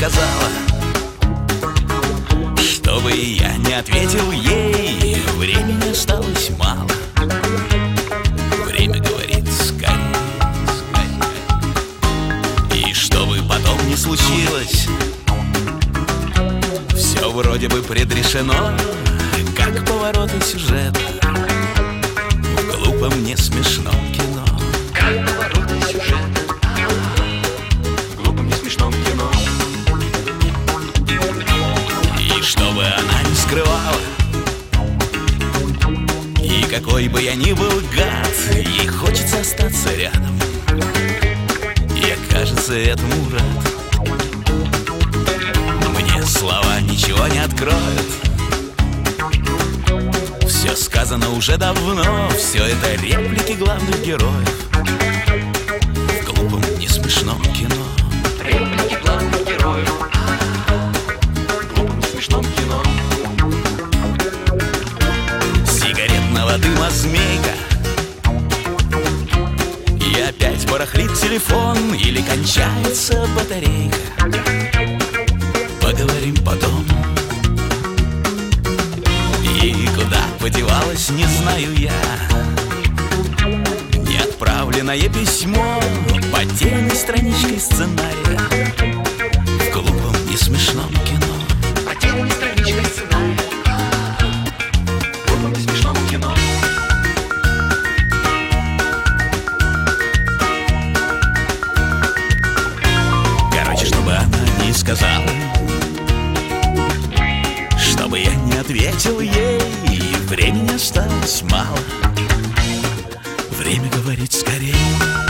сказала, чтобы я не ответил ей, времени осталось мало. Время говорит скорей, скорей. И чтобы потом не случилось, все вроде бы предрешено, как повороты сюжета в глупом, не смешном кино. Как повороты сюжета в глупом, не смешном кино. И чтобы она не скрывала, и какой бы я ни был гад, ей хочется остаться рядом. Я, кажется, этому рад. Мне слова ничего не откроют, все сказано уже давно, все это реплики главных героев в глупом, не смешном кино. Реплики главных героев в глупом, не смешном кино. Сигаретного дыма змейка, и опять барахлит телефон или кончается батарейка. Поговорим потом. И куда подевалась, не знаю я. Неотправленное письмо, потерянной страничкой сценария в глупом, не смешном кино. Потерянной страничкой сценария в глупом, не смешном кино. Короче, чтобы она не сказала, чтобы я не ответил ей, времени осталось мало. Время говорит скорее.